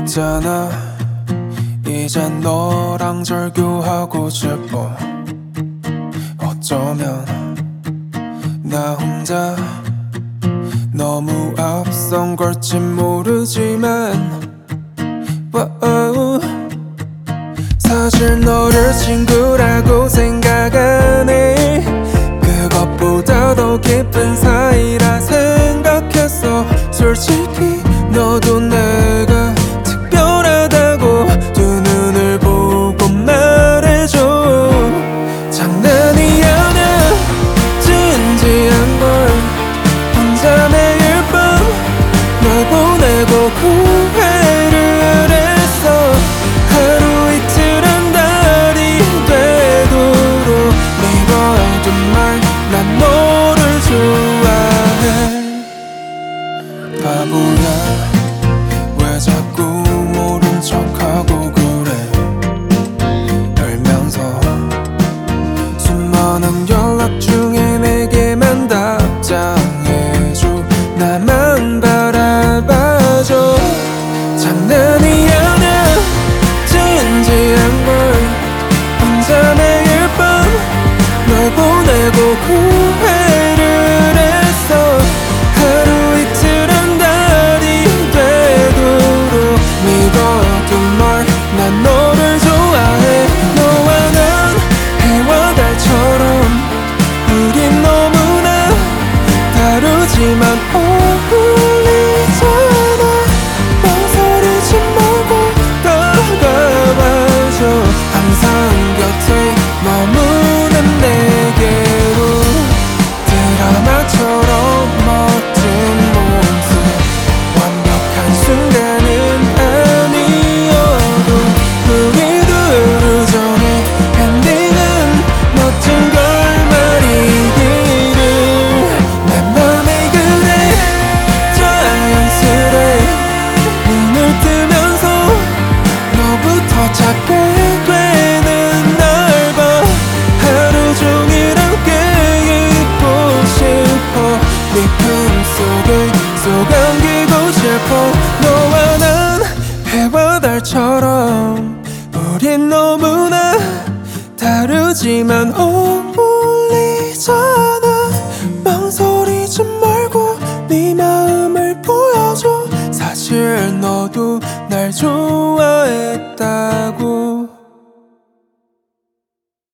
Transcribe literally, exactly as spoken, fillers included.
있잖아, 이젠 너랑 절교하고 싶어. 어쩌면 나 혼자 너무 앞선 걸지 모르지만 와우. 사실 너를 친구라고 생각 안 해. 그것보다 더 깊은 사이라 생각했어. 솔직히 너도 내가 특별하다고 두 눈을 보고 말해줘. 장난이 아냐 진지한 걸. 혼자 매일 밤 널 보내고 후회를 했어. 하루 이틀 한 달이 되도록 믿어둔 말, 난 너를 좋아해. 바보야 왜 자꾸 모른 척하고 그래. 알면서 수많은 연락 중에 내게만 답장해줘. 나만 바라봐줘. 장난이 아냐 진지한 걸. 혼자 매일 밤 널 보내고 후회를 했어. 하루 이틀 한 달이 되도록 믿어둔 말, 난 너를 좋아해. 너와 난 해와 달처럼 우린 너무나 다르지만 어울리잖아. 망설이지 말고 다가와줘. 항상 곁에 머무는 내게로. 드라마처럼 멋진 모습, 완벽한 순간은 아니어도 우리 둘 전에 엔딩은 멋진 걸 말이기를. 내 맘이 그래 자연스레 눈을 뜨면서 너부터 찾게 되는 날 봐. 하루 종일 함께 있고 싶어. 네 품속에 쏙 안기고 싶어. 너와 난 해와 달처럼 우린 너무나 다르지만 어울리잖아. 망설이지 말고 네 마음을 보여줘. 사실 너도 날 좋아했다.